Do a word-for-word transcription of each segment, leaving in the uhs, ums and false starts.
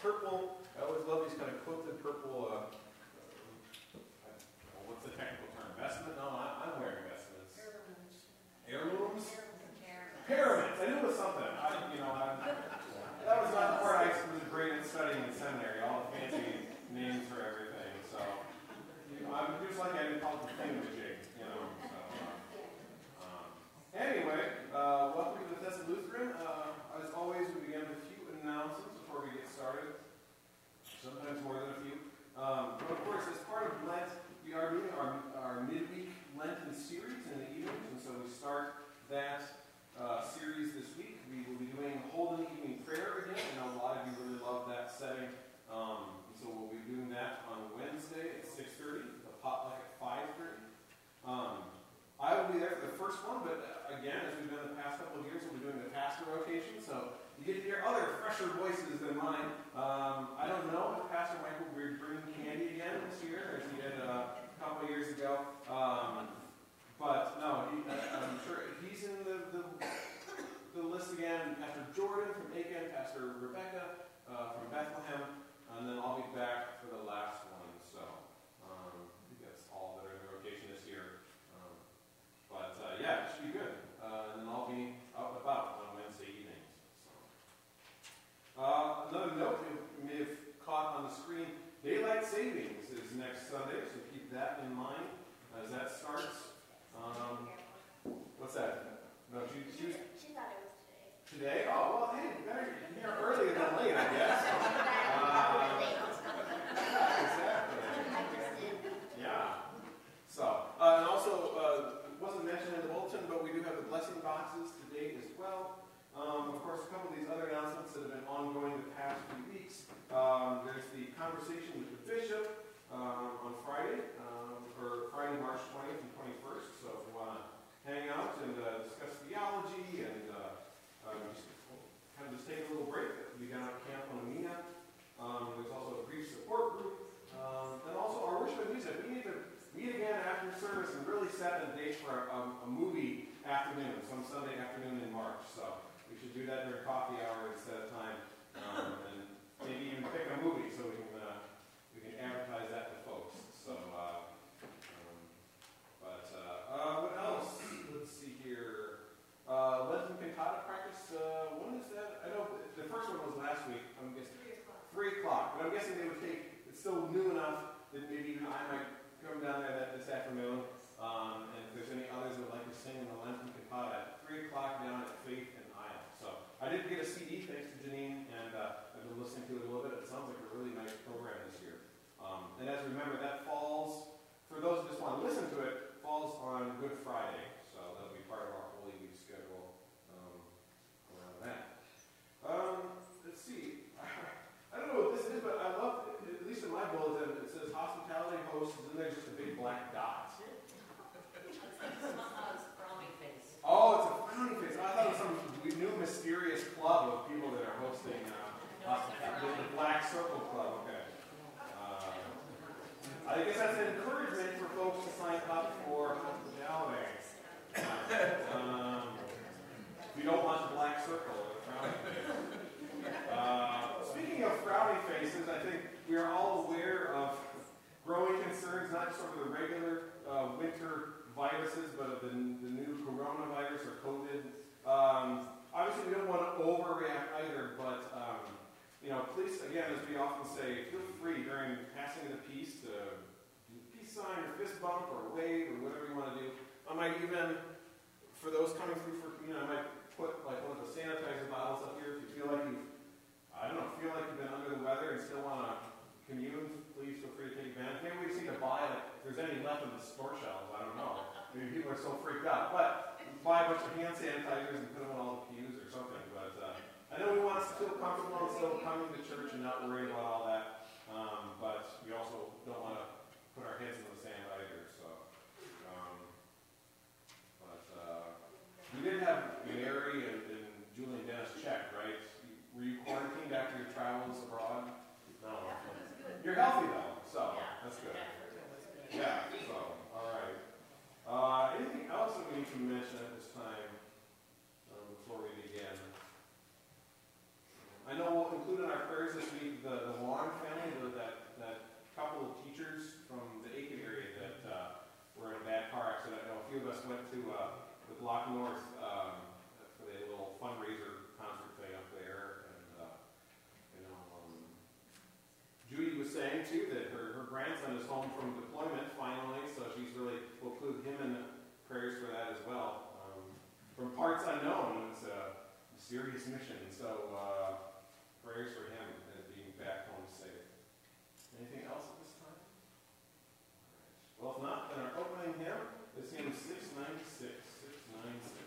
purple, I always love these kind of quilted purple, uh, uh, what's the technical term? Vestment? No, I, I'm wearing vestments. Heirlooms? Pyramids. I knew it was something. I, you know, I, that was not the part I was great at studying in seminary, all the fancy names for everything. So, you know, I'm just like I didn't call it the thingamajig, you know. So, uh, um, anyway, uh, welcome to Bethesda Lutheran. Uh, as always, we begin with a few announcements before we get started. Sometimes more than a few. Um, but of course, as part of Lent, we are doing our, our midweek Lenten series in the evenings, and so we start that uh, series this week. We will be doing Holden Evening Prayer again. I know a lot of you really love that setting, um, and so we'll be doing that on Wednesday at six thirty, the potluck at five thirty. Um, I will be there for the first one, but uh, again, as we've done the past couple of years, we'll be doing the pastor rotation, so you get to hear other, fresher voices than mine. Um, I don't know if Pastor Michael will be bringing candy again this year, as he did uh, a couple of years ago. Um, but no, he, I'm sure he's in the, the, the list again. Pastor Jordan from Aiken, Pastor Rebecca uh, from Bethlehem, and then I'll be back for the last one. So um, I think that's all that are in the rotation this year. Um, but uh, yeah, it should be good. Uh, and then I'll be out and about on Wednesday evenings. Uh, another note you may have caught on the screen, Daylight Savings is next Sunday, so keep that in mind as that starts. Um, what's that? No, she, she, she thought it was today. Today? Oh, well, hey, better here earlier than late, I guess. Uh, yeah, exactly. Yeah. So, uh, and also, uh, it wasn't mentioned in the bulletin, but we do have the blessing boxes today as well. Um, of course, a couple of these other announcements that have been ongoing the past few weeks. Um, there's the conversation with the bishop um, on Friday, um, or Friday, March twentieth and twenty-first. So if you want to hang out and uh, discuss theology and uh, uh, just kind of just take a little break, we got out Camp on Amina. Um, there's also a grief support group. Um, and also our worship and music. We need to meet again after service and really set a date for a, a movie afternoon, some Sunday afternoon in March. So we should do that during coffee hour instead of time, um, and maybe even pick a movie so we can uh, we can advertise that to folks. So, uh, um, but uh, uh, what else? Let's see here. Uh, Lenten cantata practice. Uh, when is that? I know the first one was last week. I'm guessing three o'clock. Three o'clock. But I'm guessing they would take. It's still new enough that maybe even I might come down there that this afternoon. Um, and if there's any others that would like to sing in the Lenten cantata at three o'clock down at Faith and Isle. So I did get a C D, thanks to Janine, and uh, I've been listening to it a little bit. It sounds like a really nice program this year. Um, and as remember, that falls, for those who just want to listen to it, falls on Good Friday. So that'll be part of our Holy Week schedule um, around that. Um, let's see. I don't know what this is, but I love, at least in my bulletin, it says hospitality hosts, and then there's just a big black dot. Oh, it's a frowny face. I thought it was some new mysterious club of people that are hosting uh, hospitality. The Black Circle Club, okay. Uh, I guess that's an encouragement for folks to sign up for hospitality. Um, we don't want the Black Circle or the frowny face. Uh, speaking of frowny faces, I think we are all aware of growing concerns, not just over the regular uh, winter viruses, but of the, the new coronavirus or COVID. Um, obviously, we don't want to overreact either, but um, you know, please, again, as we often say, feel free during passing of the peace to do a peace sign or fist bump or wave or whatever you want to do. I might even, for those coming through for communion, I might put like one of the sanitizer bottles up here. If you feel like you've, I don't know, feel like you've been under the weather and still want to commune, please feel free to take advantage. Maybe we just need to buy, like, if there's any left in the store shelves, I don't know. Maybe people are so freaked out. But buy a bunch of hand sanitizers and put them on all the pews or something. But uh, I know we want us to feel comfortable and still coming to church and not worrying about all that. Um, but we also don't want to put our heads in the sand either. So, um, but uh, we did have Mary and, and Julie and Dennis checked, right? Were you quarantined after your travels abroad? No. You're healthy though, so that's good. Yeah, so, all right. Uh, anything else that we need to mention at this time um, before we begin? I know we'll include in our prayers this week the, few of us went to uh, the Block North um, for the little fundraiser concert thing up there, and uh, you know, um, Judy was saying too that her, her grandson is home from deployment finally, so she's really will include him in prayers for that as well. Um, from parts unknown, it's a serious mission, so uh, prayers for him as being back home safe. Anything else at this time? Well, if not, then our opening hymn is hymn six ninety-six. six ninety-six.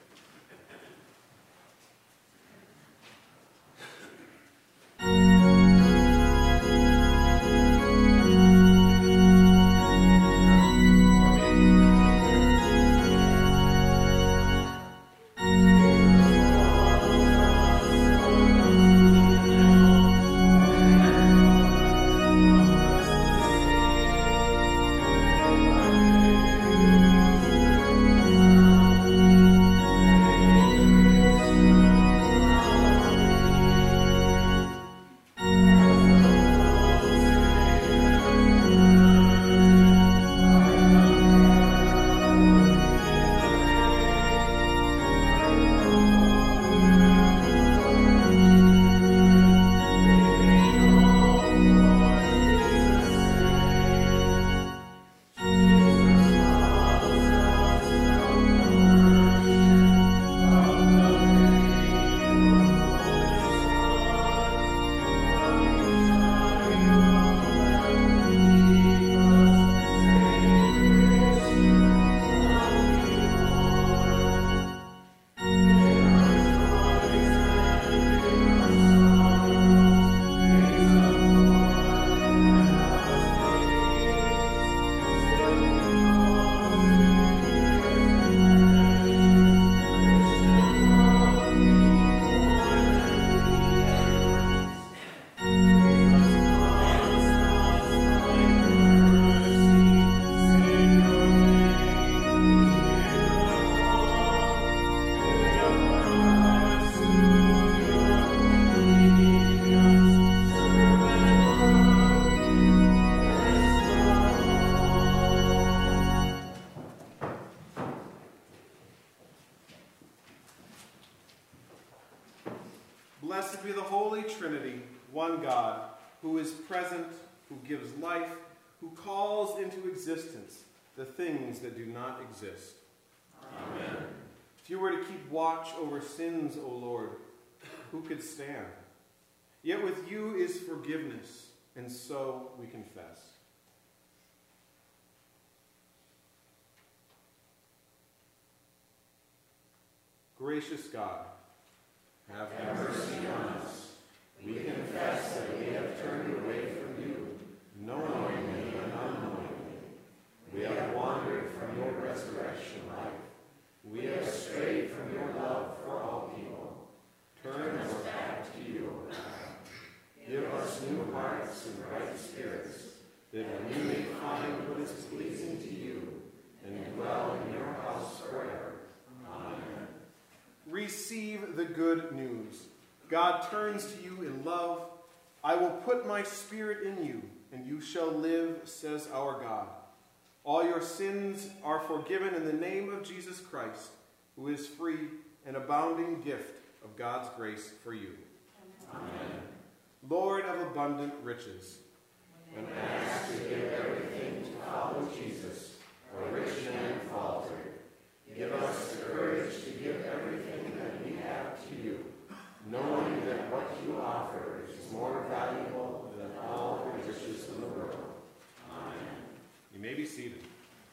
Blessed be the Holy Trinity, one God, who is present, who gives life, who calls into existence the things that do not exist. Amen. If you were to keep watch over sins, O Lord, who could stand? Yet with you is forgiveness, and so we confess. Gracious God, have mercy on us. We confess that we have turned away from you, knowingly and unknowingly. We have wandered from your resurrection life. We have strayed from your love for all people. Turn us back to you, O God. Give us new hearts and right spirits, that we may find what is pleasing to you, and dwell in your house forever. Amen. Receive the good news. God turns to you in love. I will put my spirit in you, and you shall live, says our God. All your sins are forgiven in the name of Jesus Christ, who is free, an abounding gift of God's grace for you. Amen. Lord of abundant riches, when asked to give everything to follow Jesus, a rich man faltered. Give us the courage to give everything that we have to you, knowing that what you offer is more valuable than all the riches in the world. Amen. You may be seated.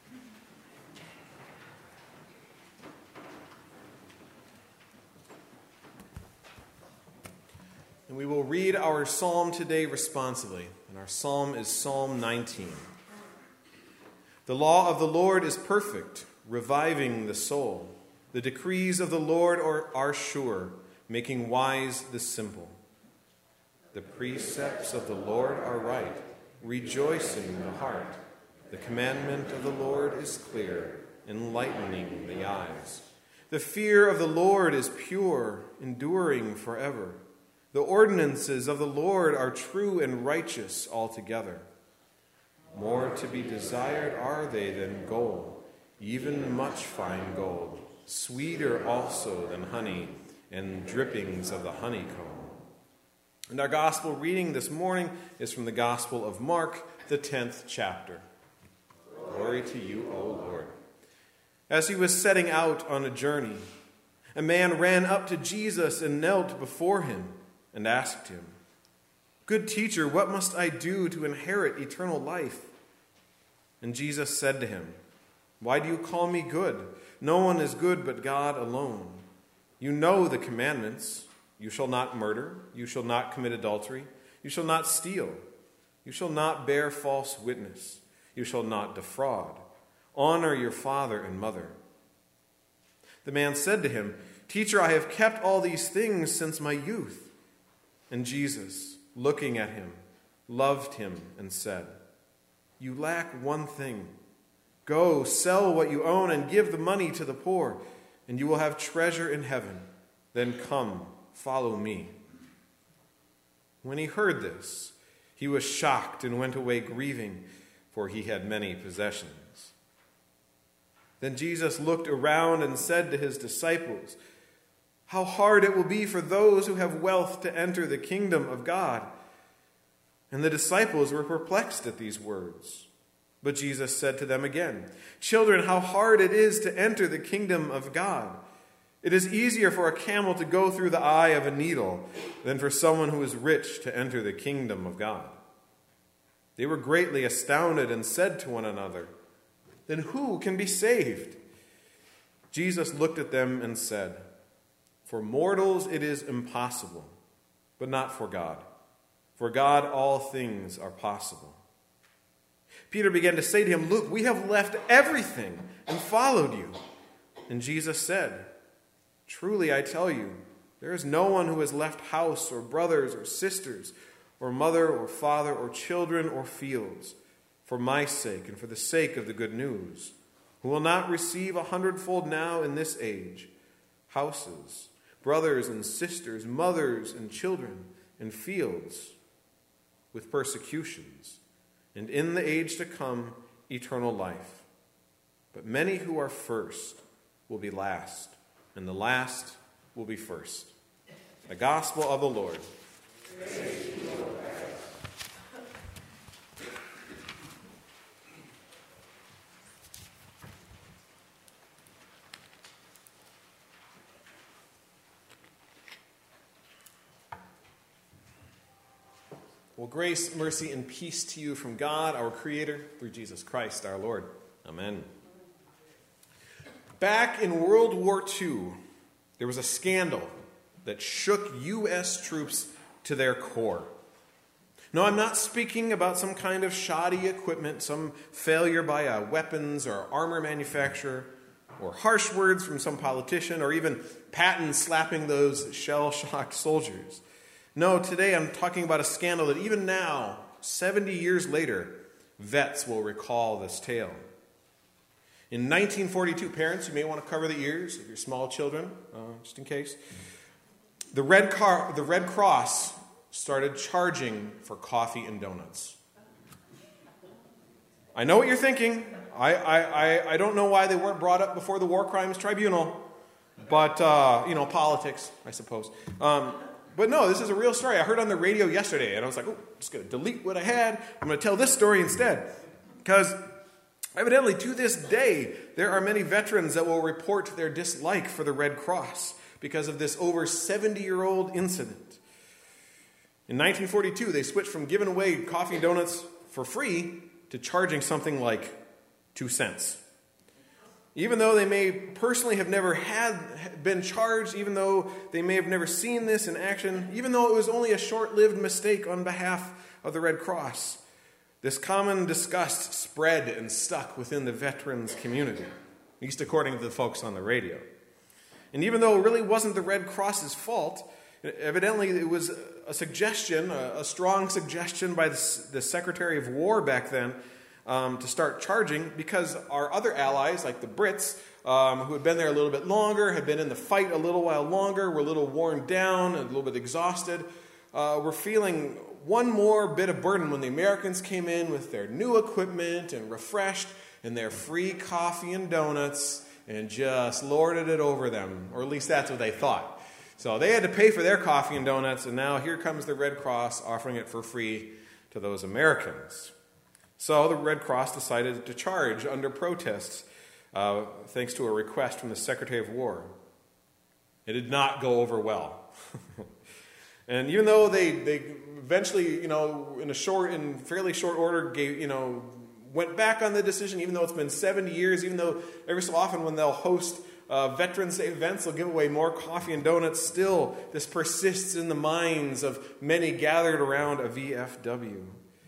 And we will read our psalm today responsively. And our psalm is Psalm nineteen. The law of the Lord is perfect, reviving the soul. The decrees of the Lord are, are sure, making wise the simple. The precepts of the Lord are right, rejoicing the heart. The commandment of the Lord is clear, enlightening the eyes. The fear of the Lord is pure, enduring forever. The ordinances of the Lord are true and righteous altogether. More to be desired are they than gold, even much fine gold, sweeter also than honey and drippings of the honeycomb. And our gospel reading this morning is from the Gospel of Mark, the tenth chapter. Glory to you, O Lord. As he was setting out on a journey, a man ran up to Jesus and knelt before him and asked him, "Good teacher, what must I do to inherit eternal life?" And Jesus said to him, "Why do you call me good? No one is good but God alone. You know the commandments. You shall not murder. You shall not commit adultery. You shall not steal. You shall not bear false witness. You shall not defraud. Honor your father and mother." The man said to him, "Teacher, I have kept all these things since my youth." And Jesus, looking at him, loved him and said, "You lack one thing. Go, sell what you own and give the money to the poor, and you will have treasure in heaven. Then come, follow me." When he heard this, he was shocked and went away grieving, for he had many possessions. Then Jesus looked around and said to his disciples, "How hard it will be for those who have wealth to enter the kingdom of God." And the disciples were perplexed at these words. But Jesus said to them again, "Children, how hard it is to enter the kingdom of God. It is easier for a camel to go through the eye of a needle than for someone who is rich to enter the kingdom of God." They were greatly astounded and said to one another, "Then who can be saved?" Jesus looked at them and said, "For mortals it is impossible, but not for God. For God all things are possible." Peter began to say to him, "Look, we have left everything and followed you." And Jesus said, "Truly I tell you, there is no one who has left house or brothers or sisters or mother or father or children or fields for my sake and for the sake of the good news, who will not receive a hundredfold now in this age, houses, brothers and sisters, mothers and children, and fields, with persecutions, and in the age to come, eternal life. But many who are first will be last, and the last will be first." The gospel of the Lord. Praise to you, Lord Christ. Well, grace, mercy, and peace to you from God, our Creator, through Jesus Christ, our Lord. Amen. Back in World War Two, there was a scandal that shook U S troops to their core. No, I'm not speaking about some kind of shoddy equipment, some failure by a weapons or armor manufacturer, or harsh words from some politician, or even Patton slapping those shell-shocked soldiers. No, today I'm talking about a scandal that even now, seventy years later, vets will recall this tale. In nineteen forty-two, parents, you may want to cover the ears of your small children, uh, just in case. The Red, Car- the Red Cross started charging for coffee and donuts. I know what you're thinking. I, I, I, I don't know why they weren't brought up before the War Crimes Tribunal, but, uh, you know, politics, I suppose. Um, but no, this is a real story. I heard on the radio yesterday, and I was like, oh, I'm just going to delete what I had. I'm going to tell this story instead. Because evidently, to this day, there are many veterans that will report their dislike for the Red Cross because of this over seventy-year-old incident. In nineteen forty-two, they switched from giving away coffee and donuts for free to charging something like two cents. Even though they may personally have never had been charged, even though they may have never seen this in action, even though it was only a short-lived mistake on behalf of the Red Cross, this common disgust spread and stuck within the veterans community, at least according to the folks on the radio. And even though it really wasn't the Red Cross's fault, evidently it was a suggestion, a strong suggestion by the Secretary of War back then, Um, to start charging, because our other allies, like the Brits, um, who had been there a little bit longer, had been in the fight a little while longer, were a little worn down, a little bit exhausted, uh, were feeling one more bit of burden when the Americans came in with their new equipment and refreshed, and their free coffee and donuts and just lorded it over them, or at least that's what they thought. So they had to pay for their coffee and donuts, and now here comes the Red Cross offering it for free to those Americans. So the Red Cross decided to charge under protests, uh, thanks to a request from the Secretary of War. It did not go over well. And even though they, they eventually, you know, in a short, in fairly short order, gave, you know, went back on the decision, even though it's been seventy years, even though every so often when they'll host uh, Veterans Day events, they'll give away more coffee and donuts, still this persists in the minds of many gathered around a V F W.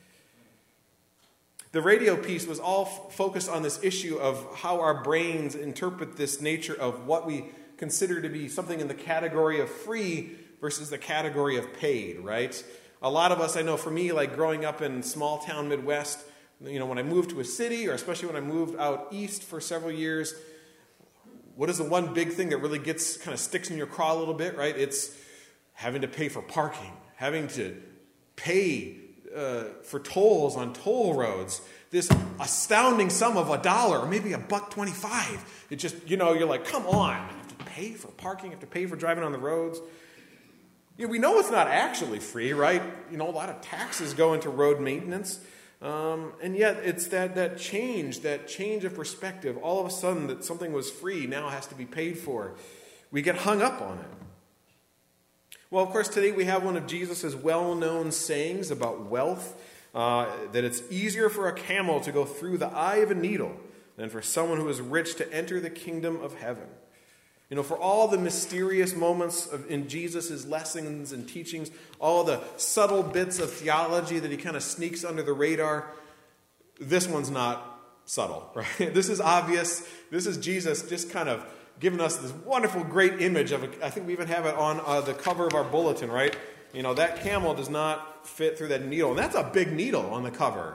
The radio piece was all f- focused on this issue of how our brains interpret this nature of what we consider to be something in the category of free versus the category of paid, right? A lot of us, I know for me, like growing up in small town Midwest, you know, when I moved to a city, or especially when I moved out east for several years, what is the one big thing that really gets, kind of sticks in your craw a little bit, right? It's having to pay for parking, having to pay uh, for tolls on toll roads. This astounding sum of a dollar, or maybe a buck twenty-five. It just, you know, you're like, come on, you have to pay for parking, you have to pay for driving on the roads. You know, we know it's not actually free, right? You know, a lot of taxes go into road maintenance. Um, and yet it's that, that change, that change of perspective. All of a sudden that something was free now has to be paid for. We get hung up on it. Well, of course, today we have one of Jesus' well-known sayings about wealth, uh, that it's easier for a camel to go through the eye of a needle than for someone who is rich to enter the kingdom of heaven. You know, for all the mysterious moments of, in Jesus' lessons and teachings, all the subtle bits of theology that he kind of sneaks under the radar, this one's not subtle, right? This is obvious. This is Jesus just kind of giving us this wonderful, great image of it. I think we even have it on uh, the cover of our bulletin, right? You know, that camel does not fit through that needle. And that's a big needle on the cover.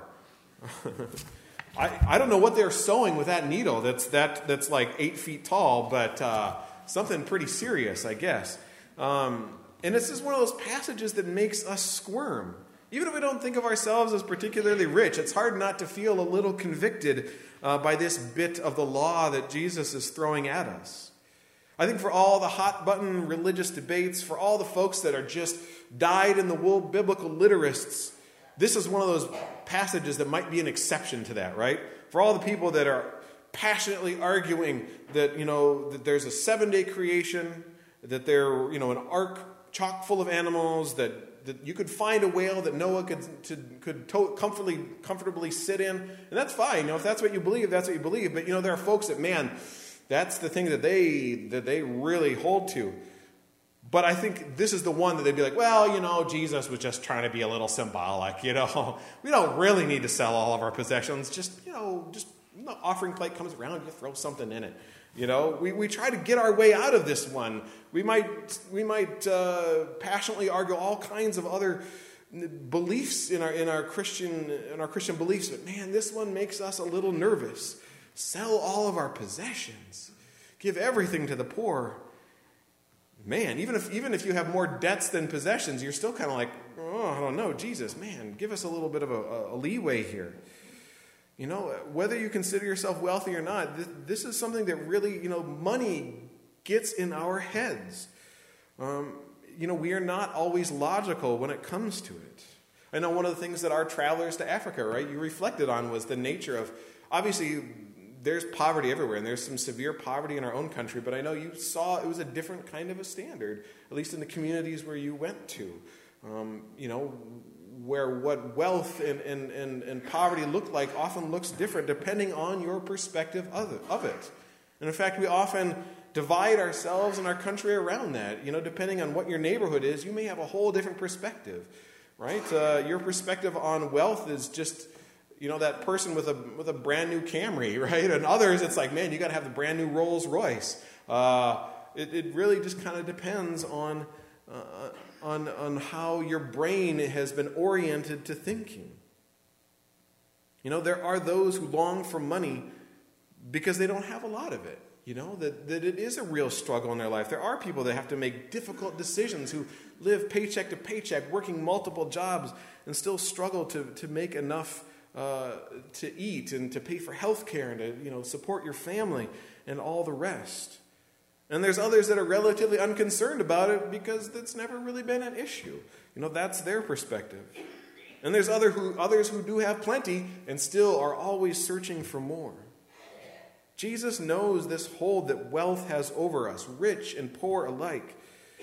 I, I don't know what they're sewing with that needle that's that that's like eight feet tall, but uh, something pretty serious, I guess. Um, and this is one of those passages that makes us squirm. Even if we don't think of ourselves as particularly rich, it's hard not to feel a little convicted uh, by this bit of the law that Jesus is throwing at us. I think for all the hot-button religious debates, for all the folks that are just dyed-in-the-wool biblical literists, this is one of those passages that might be an exception to that, right? For all the people that are passionately arguing that, you know, that there's a seven-day creation, that there, you know, an ark chock full of animals, that, that you could find a whale that Noah could to, could to, comfortably comfortably sit in, and that's fine. You know, if that's what you believe, that's what you believe. But you know, there are folks that, man, that's the thing that they that they really hold to. But I think this is the one that they'd be like, well, you know, Jesus was just trying to be a little symbolic, you know. We don't really need to sell all of our possessions. Just, you know, just when the offering plate comes around, you throw something in it. You know, we, we try to get our way out of this one. We might we might uh, passionately argue all kinds of other beliefs in our in our Christian in our Christian beliefs, but man, this one makes us a little nervous. Sell all of our possessions. Give everything to the poor. Man, even if even if you have more debts than possessions, you're still kind of like, oh, I don't know, Jesus, man, give us a little bit of a, a leeway here. You know, whether you consider yourself wealthy or not, this, this is something that really, you know, money gets in our heads. Um, you know, we are not always logical when it comes to it. I know one of the things that our travelers to Africa, right, you reflected on was the nature of, obviously, there's poverty everywhere, and there's some severe poverty in our own country, but I know you saw it was a different kind of a standard, at least in the communities where you went to. Um, you know, where what wealth and, and, and, and poverty look like often looks different depending on your perspective of it, of it. And in fact, we often divide ourselves and our country around that. You know, depending on what your neighborhood is, you may have a whole different perspective, right? Uh, your perspective on wealth is just, you know, that person with a with a brand new Camry, right? And others, it's like, man, you got to have the brand new Rolls Royce. Uh, it, it really just kind of depends on uh, on on how your brain has been oriented to thinking. You know, there are those who long for money because they don't have a lot of it. You know, that, that it is a real struggle in their life. There are people that have to make difficult decisions, who live paycheck to paycheck, working multiple jobs, and still struggle to, to make enough uh, to eat and to pay for health care and to, you know, support your family and all the rest. And there's others that are relatively unconcerned about it because that's never really been an issue. You know, that's their perspective. And there's other who, others who do have plenty and still are always searching for more. Jesus knows this hold that wealth has over us, rich and poor alike.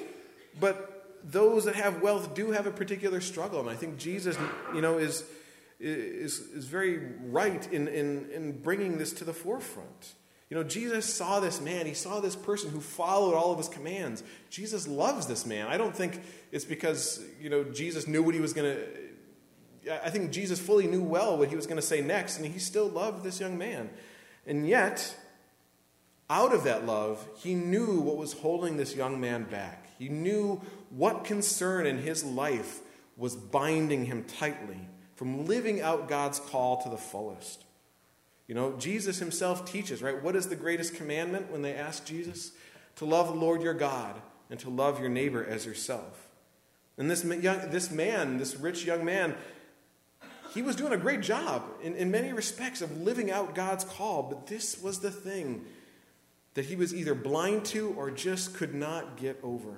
But those that have wealth do have a particular struggle. And I think Jesus, you know, is, is, is very right in, in, in bringing this to the forefront. You know, Jesus saw this man. He saw this person who followed all of his commands. Jesus loves this man. I don't think it's because, you know, Jesus knew what he was going to... I think Jesus fully knew well what he was going to say next, and he still loved this young man. And yet, out of that love, he knew what was holding this young man back. He knew what concern in his life was binding him tightly from living out God's call to the fullest. You know, Jesus himself teaches, right? What is the greatest commandment when they ask Jesus? To love the Lord your God and to love your neighbor as yourself. And this young, this man, this rich young man, he was doing a great job in, in many respects of living out God's call, but this was the thing that he was either blind to or just could not get over.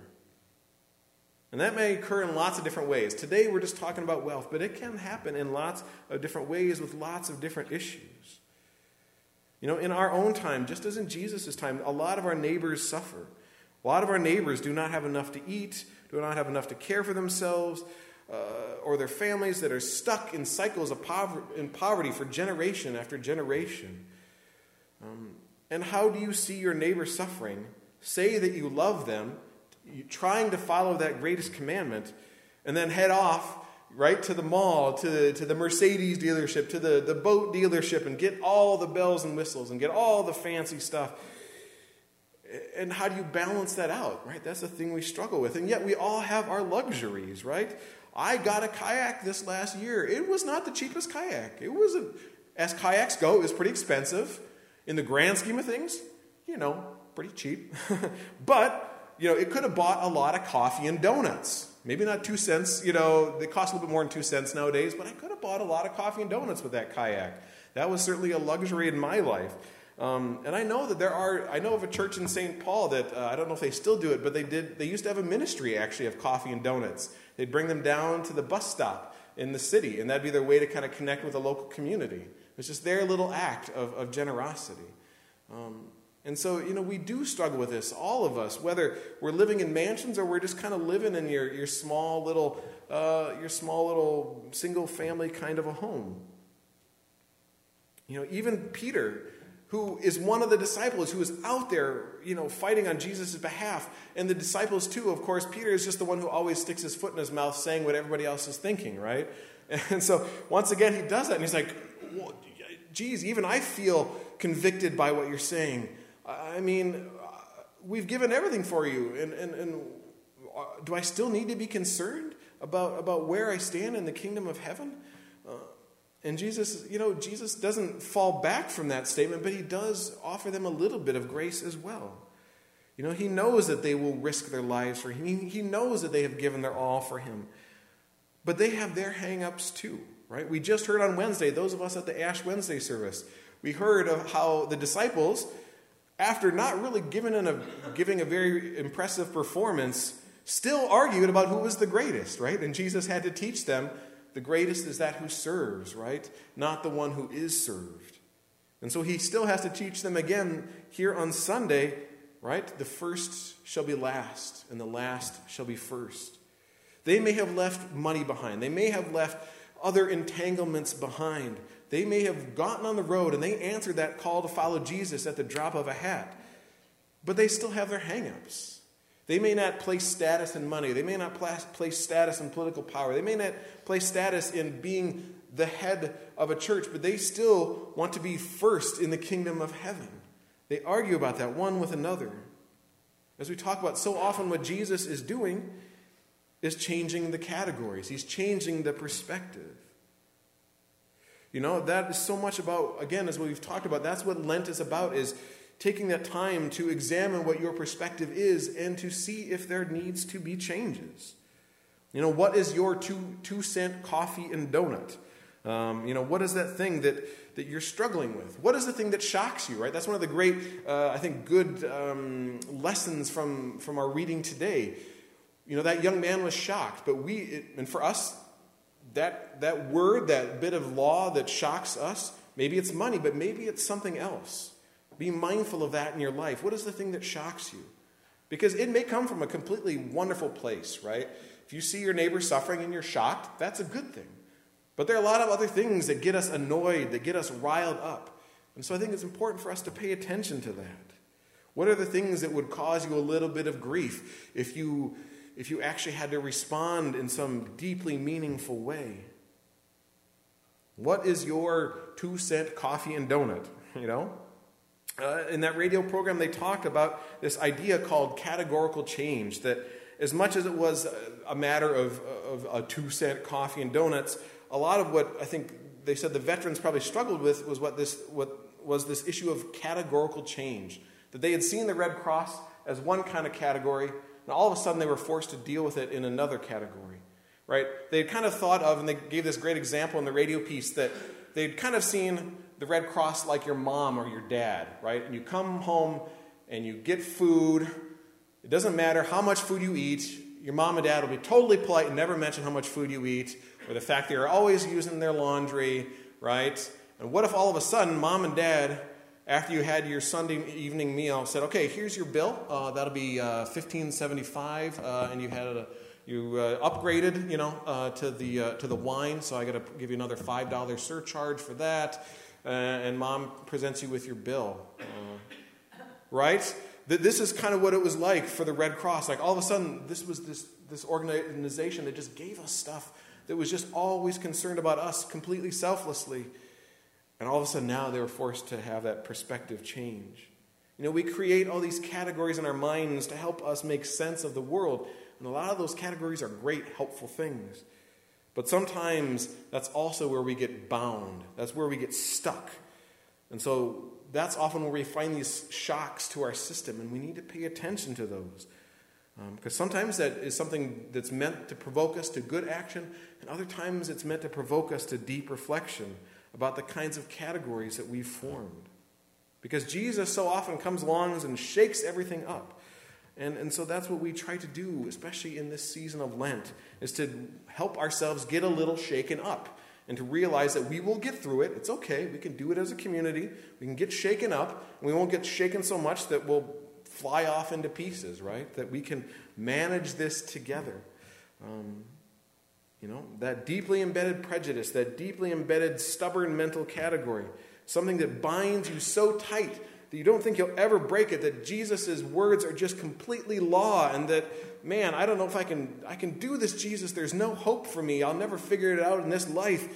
And that may occur in lots of different ways. Today we're just talking about wealth, but it can happen in lots of different ways with lots of different issues. You know, in our own time, just as in Jesus' time, a lot of our neighbors suffer. A lot of our neighbors do not have enough to eat, do not have enough to care for themselves, Uh, or their families that are stuck in cycles of pover- in poverty for generation after generation. Um, and how do you see your neighbor suffering, say that you love them, you, trying to follow that greatest commandment, and then head off right to the mall, to, to the Mercedes dealership, to the, the boat dealership, and get all the bells and whistles, and get all the fancy stuff? And how do you balance that out, right? That's the thing we struggle with. And yet we all have our luxuries, right? I got a kayak this last year. It was not the cheapest kayak. It was, a, as kayaks go, it was pretty expensive. In the grand scheme of things, you know, pretty cheap. But, you know, it could have bought a lot of coffee and donuts. Maybe not two cents, you know, they cost a little bit more than two cents nowadays, but I could have bought a lot of coffee and donuts with that kayak. That was certainly a luxury in my life. Um, and I know that there are, I know of a church in Saint Paul that, uh, I don't know if they still do it, but they did, they used to have a ministry actually of coffee and donuts. They'd bring them down to the bus stop in the city, and that'd be their way to kind of connect with the local community. It's just their little act of, of generosity. Um, and so, you know, we do struggle with this, all of us, whether we're living in mansions or we're just kind of living in your, your small little, uh, your small little single family kind of a home. You know, even Peter, who is one of the disciples who is out there, you know, fighting on Jesus' behalf. And the disciples too, of course, Peter is just the one who always sticks his foot in his mouth saying what everybody else is thinking, right? And so once again, he does that. And he's like, well, geez, even I feel convicted by what you're saying. I mean, we've given everything for you. And, and, and do I still need to be concerned about, about where I stand in the kingdom of heaven? Uh, And Jesus, you know, Jesus doesn't fall back from that statement, but he does offer them a little bit of grace as well. You know, he knows that they will risk their lives for him. He, he knows that they have given their all for him. But they have their hang-ups too, right? We just heard on Wednesday, those of us at the Ash Wednesday service, we heard of how the disciples, after not really giving, an, a, giving a very impressive performance, still argued about who was the greatest, right? And Jesus had to teach them, the greatest is that who serves, right? Not the one who is served. And so he still has to teach them again here on Sunday, right? The first shall be last, and the last shall be first. They may have left money behind. They may have left other entanglements behind. They may have gotten on the road and they answered that call to follow Jesus at the drop of a hat. But they still have their hang-ups. They may not place status in money. They may not place status in political power. They may not place status in being the head of a church, but they still want to be first in the kingdom of heaven. They argue about that one with another. As we talk about, so often what Jesus is doing is changing the categories. He's changing the perspective. You know, that is so much about, again, as we've talked about, that's what Lent is about, is taking that time to examine what your perspective is and to see if there needs to be changes. You know, what is your two, two cent coffee and donut? Um, you know, what is that thing that, that you're struggling with? What is the thing that shocks you, right? That's one of the great, uh, I think, good um, lessons from, from our reading today. You know, that young man was shocked, but we, it, and for us, that that word, that bit of law that shocks us, maybe it's money, but maybe it's something else. Be mindful of that in your life. What is the thing that shocks you? Because it may come from a completely wonderful place, right? If you see your neighbor suffering and you're shocked, that's a good thing. But there are a lot of other things that get us annoyed, that get us riled up. And so I think it's important for us to pay attention to that. What are the things that would cause you a little bit of grief if you, if you actually had to respond in some deeply meaningful way? What is your two-cent coffee and donut, you know? Uh, in that radio program, they talked about this idea called categorical change, that as much as it was a matter of, of a two-cent coffee and donuts, a lot of what I think they said the veterans probably struggled with was what this what was this issue of categorical change. That they had seen the Red Cross as one kind of category, and all of a sudden they were forced to deal with it in another category. Right? They had kind of thought of, and they gave this great example in the radio piece, that they'd kind of seen the Red Cross like your mom or your dad, right? And you come home and you get food. It doesn't matter how much food you eat. Your mom and dad will be totally polite and never mention how much food you eat, or the fact that you're always using their laundry, right? And what if all of a sudden mom and dad, after you had your Sunday evening meal, said, okay, here's your bill. Uh, that'll be uh, fifteen seventy-five, uh, and you had a You uh, upgraded, you know, uh, to the uh, to the wine, so I got to give you another five dollars surcharge for that. Uh, and mom presents you with your bill, uh, right? This is kind of what it was like for the Red Cross. Like all of a sudden, this was this this organization that just gave us stuff that was just always concerned about us completely selflessly. And all of a sudden now they were forced to have that perspective change. You know, we create all these categories in our minds to help us make sense of the world. And a lot of those categories are great, helpful things. But sometimes that's also where we get bound. That's where we get stuck. And so that's often where we find these shocks to our system, and we need to pay attention to those. Um, because sometimes that is something that's meant to provoke us to good action, and other times it's meant to provoke us to deep reflection about the kinds of categories that we've formed. Because Jesus so often comes along and shakes everything up. And, and so that's what we try to do, especially in this season of Lent, is to help ourselves get a little shaken up and to realize that we will get through it. It's okay. We can do it as a community. We can get shaken up, and we won't get shaken so much that we'll fly off into pieces, right? That we can manage this together. Um, you know, that deeply embedded prejudice, that deeply embedded stubborn mental category, something that binds you so tight that you don't think you'll ever break it, that Jesus' words are just completely law, and that, man, I don't know if I can I can do this, Jesus. There's no hope for me. I'll never figure it out in this life.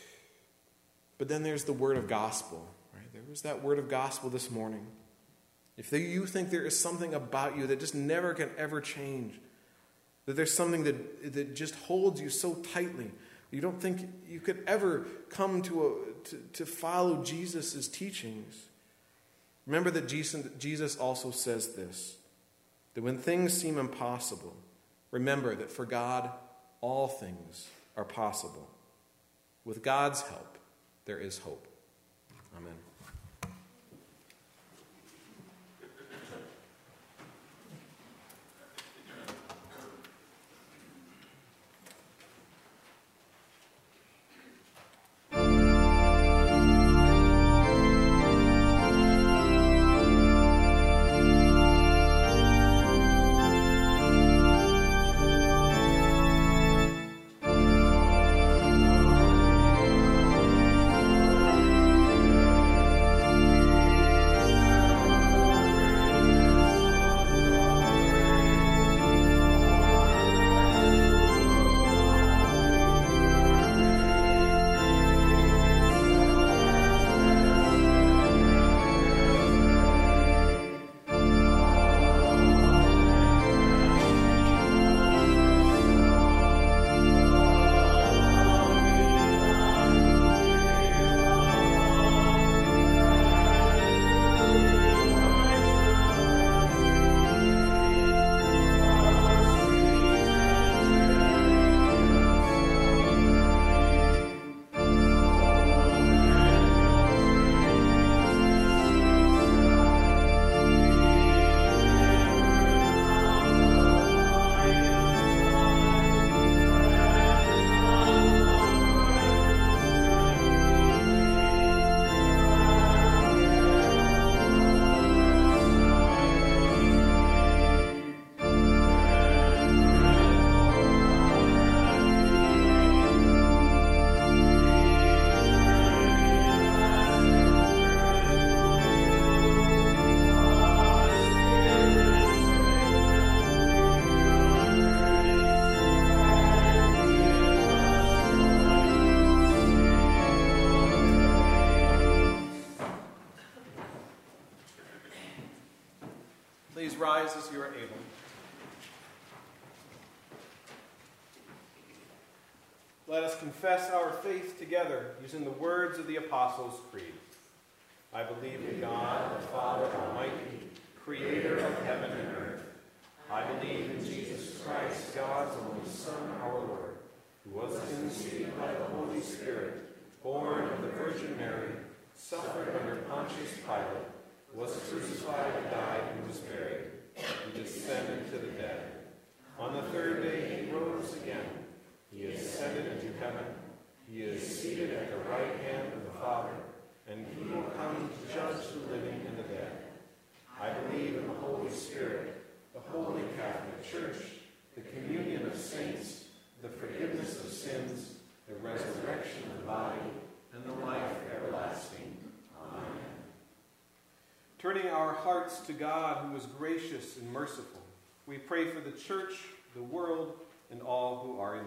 But then there's the word of gospel, right? There was that word of gospel this morning. If you think there is something about you that just never can ever change, that there's something that, that just holds you so tightly, you don't think you could ever come to, a, to, to follow Jesus' teachings, remember that Jesus, Jesus also says this, that when things seem impossible, remember that for God, all things are possible. With God's help, there is hope. Amen. rise as you are able. Let us confess our faith together using the words of the Apostles' Creed. I believe in God, the Father Almighty, creator of heaven and earth. I believe in Jesus Christ, God's only Son, our Lord, who was conceived by the Holy Spirit, born of the Virgin Mary, suffered under Pontius Pilate, was crucified and died and was buried. He descended to the dead. On the third day he rose again. He ascended into heaven. He is seated at the right hand of the Father, and he will come to judge the living and the dead. I believe in the Holy Spirit, the Holy Catholic Church, the communion of saints, the forgiveness of sins, the resurrection of the body, and the life everlasting. Amen. Turning our hearts to God, who is gracious and merciful, we pray for the church, the world, and all who are in need.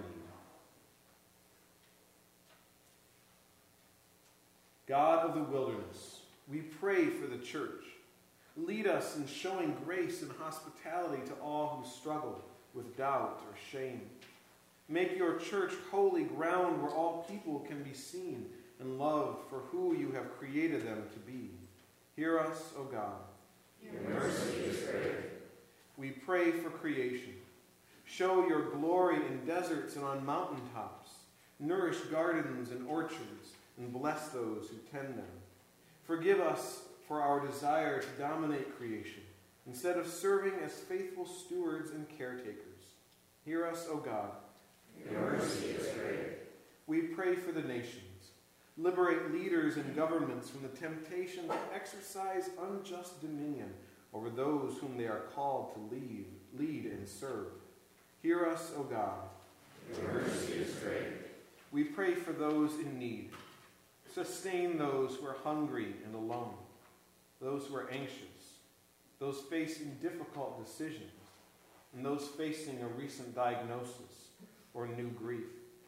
God of the wilderness, we pray for the church. Lead us in showing grace and hospitality to all who struggle with doubt or shame. Make your church holy ground where all people can be seen and loved for who you have created them to be. Hear us, O God. Your mercy is great. We pray for creation. Show your glory in deserts and on mountaintops. Nourish gardens and orchards, and bless those who tend them. Forgive us for our desire to dominate creation, instead of serving as faithful stewards and caretakers. Hear us, O God. Your mercy is great. We pray for the nations. Liberate leaders and governments from the temptation to exercise unjust dominion over those whom they are called to lead, lead and serve. Hear us, O God. Your mercy is great. We pray for those in need. Sustain those who are hungry and alone, those who are anxious, those facing difficult decisions, and those facing a recent diagnosis or new grief.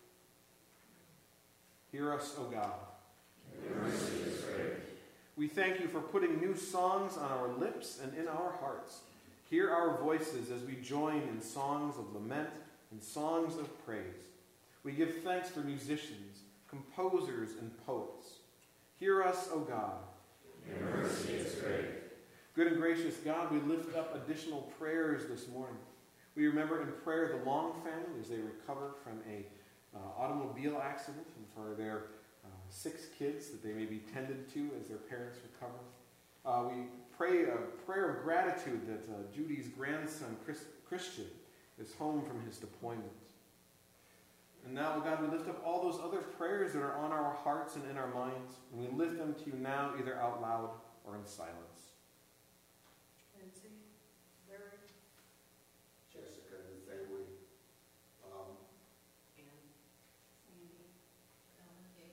Hear us, O God. Your mercy is great. We thank you for putting new songs on our lips and in our hearts. Hear our voices as we join in songs of lament and songs of praise. We give thanks for musicians, composers, and poets. Hear us, O God. Your mercy is great. Good and gracious God, we lift up additional prayers this morning. We remember in prayer the Long family as they recover from a uh, automobile accident, and for their uh, six kids that they may be tended to as their parents recover. Uh, we pray a prayer of gratitude that uh, Judy's grandson, Chris, Christian, is home from his deployment. And now, oh God, we lift up all those other prayers that are on our hearts and in our minds, and we lift them to you now, either out loud or in silence. Nancy, Larry, Jessica and the family. Um, Ann, Sandy, Ellen, Kate.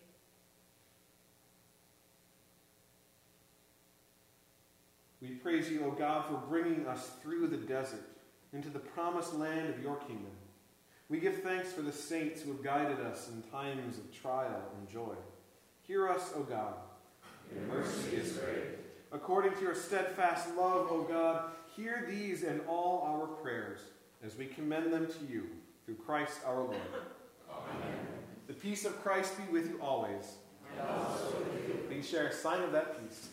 We praise you, O God, for bringing us through the desert into the promised land of your kingdom. We give thanks for the saints who have guided us in times of trial and joy. Hear us, O God. Your mercy is great. According to your steadfast love, O God, hear these and all our prayers as we commend them to you through Christ our Lord. Amen. The peace of Christ be with you always. And also with you. Please share a sign of that peace.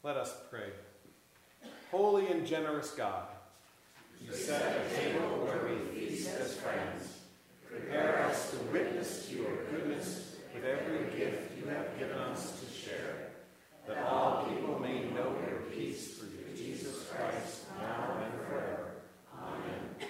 Let us pray. Holy and generous God, You set a table where we feast as friends. Prepare us to witness to your goodness with every gift you have given us to share, that all people may know your peace through Jesus Christ, now and forever. Amen.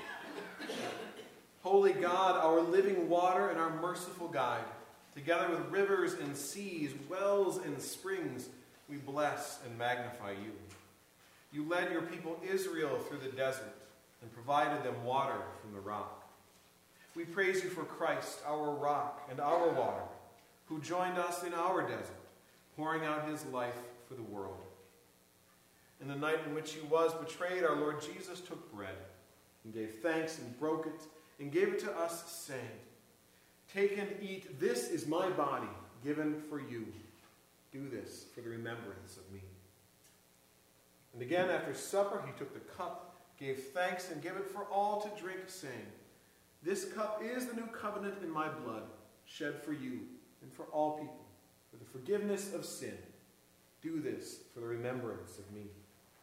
Holy God, our living water and our merciful guide, together with rivers and seas, wells and springs, we bless and magnify you. You led your people Israel through the desert and provided them water from the rock. We praise you for Christ, our rock and our water, who joined us in our desert, pouring out his life for the world. In the night in which he was betrayed, our Lord Jesus took bread and gave thanks and broke it and gave it to us, saying, "Take and eat. This is my body given for you. Do this for the remembrance of me." And again, after supper, he took the cup, gave thanks, and gave it for all to drink, saying, "This cup is the new covenant in my blood, shed for you and for all people, for the forgiveness of sin. Do this for the remembrance of me."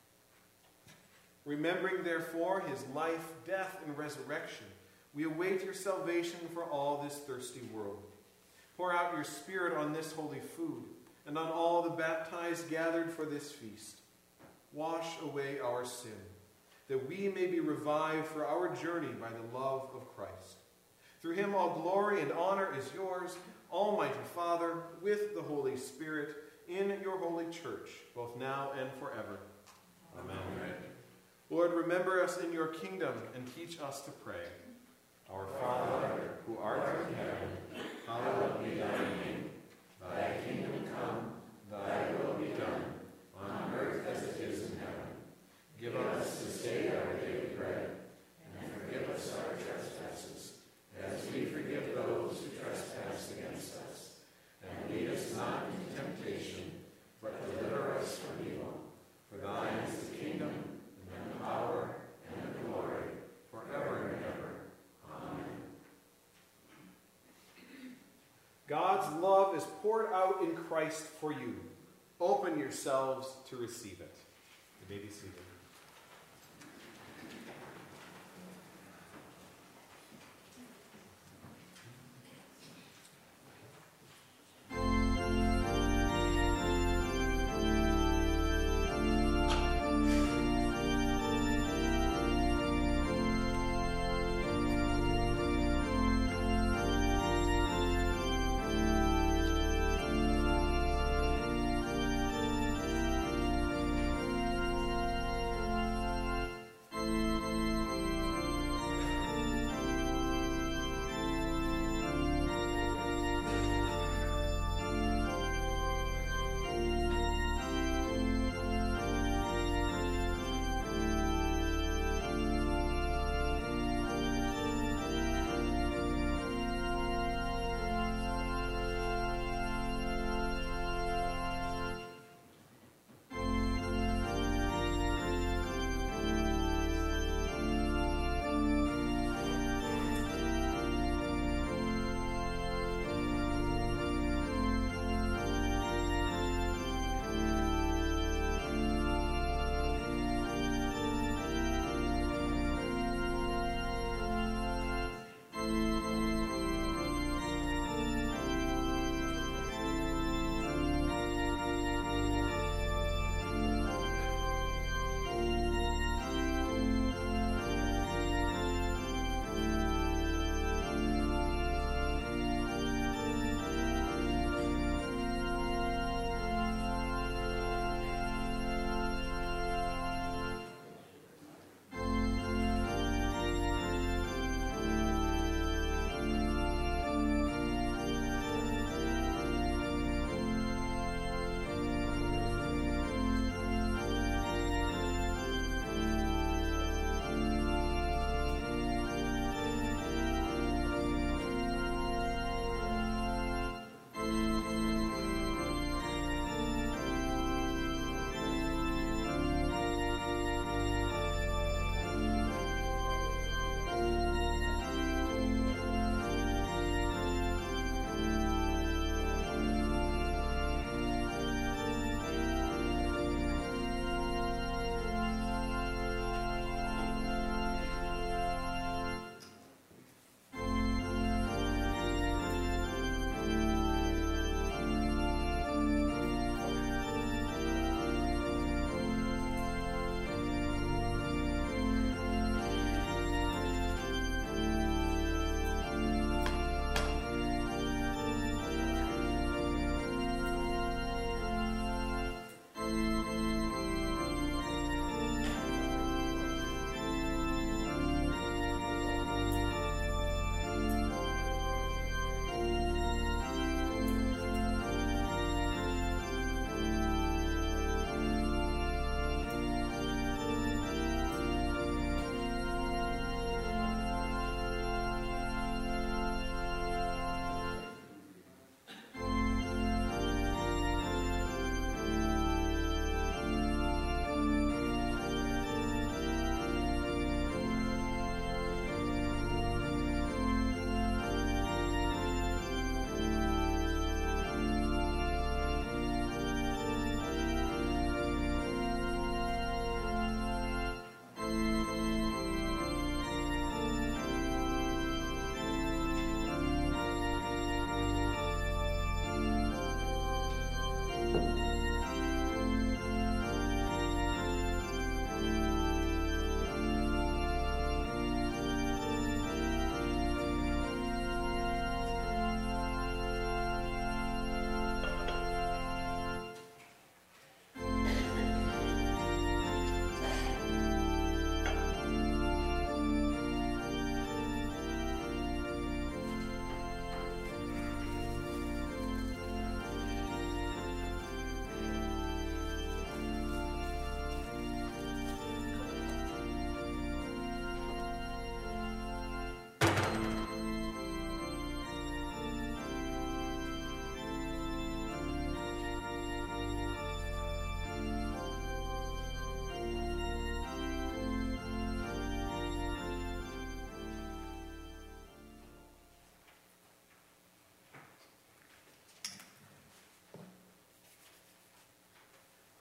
Remembering, therefore, his life, death, and resurrection, we await your salvation for all this thirsty world. Pour out your Spirit on this holy food and on all the baptized gathered for this feast. Wash away our sin, that we may be revived for our journey by the love of Christ. Through him all glory and honor is yours, Almighty Father, with the Holy Spirit, in your holy church, both now and forever. Amen. Amen. Lord, remember us in your kingdom and teach us to pray. Our Father, who art in heaven, hallowed be thy name. Thy kingdom come, thy will be done, on earth as it is in heaven. Give us this day our daily bread, and forgive us our trespasses, as we forgive those who trespass against us. And lead us not into temptation, but deliver us from evil. For thine is the kingdom, and the power, and the glory, forever and ever. Amen. God's love is poured out in Christ for you. Open yourselves to receive it. You may be seated.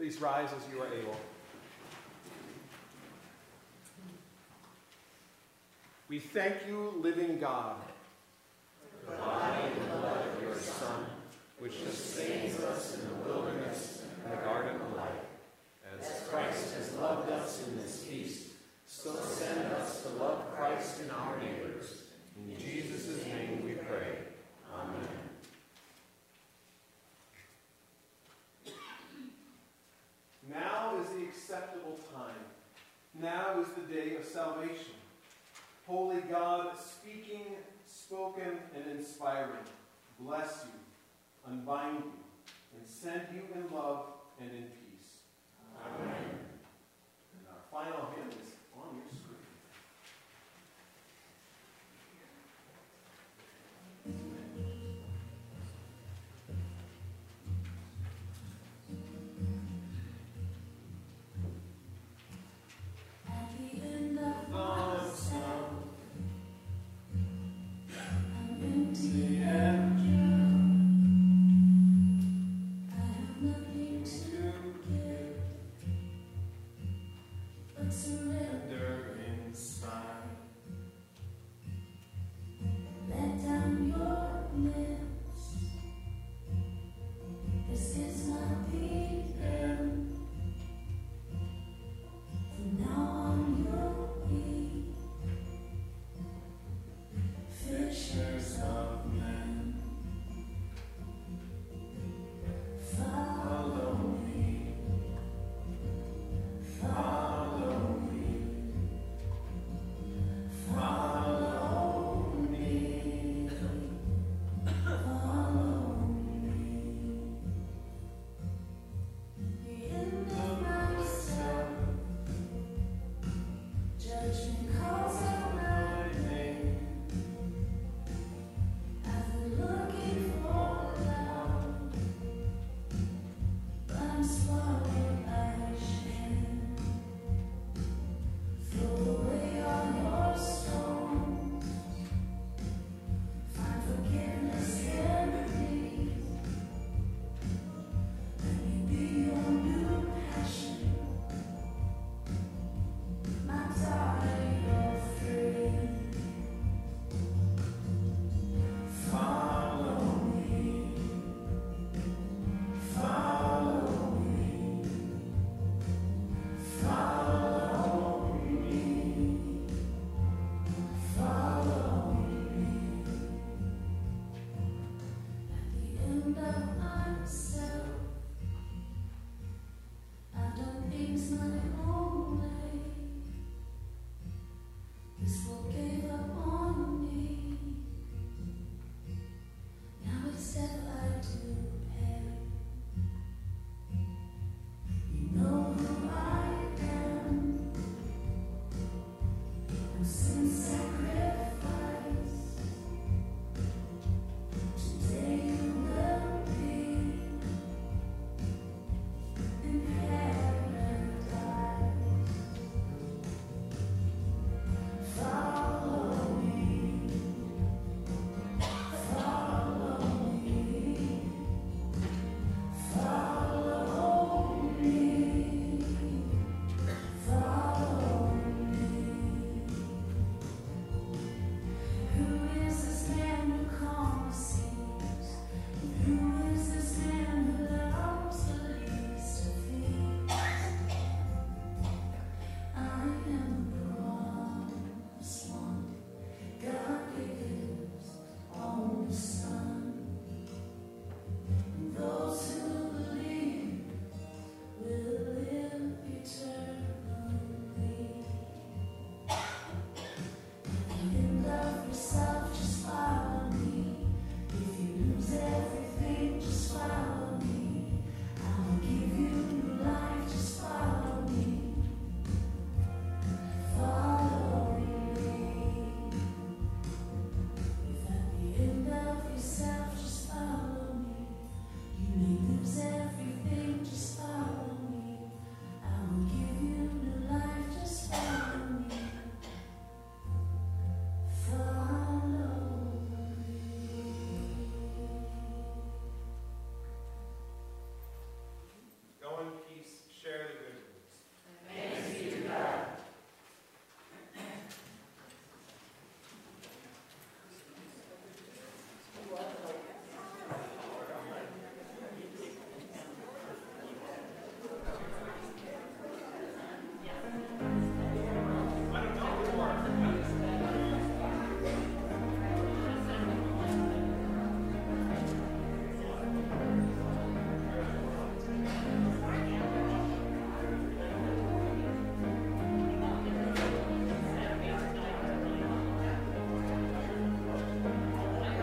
Please rise as you are able. We thank you, living God, for the body and blood of your Son, which sustains us in the wilderness and the garden of life. As Christ has loved us in this feast, so send us to love Christ in our neighbors. In Jesus' name we pray. Amen. Now is the acceptable time. Now is the day of salvation. Holy God, speaking, spoken, and inspiring, bless you, unbind you, and send you in love and in peace. Amen. And our final hymn is on your screen. I've done things my own.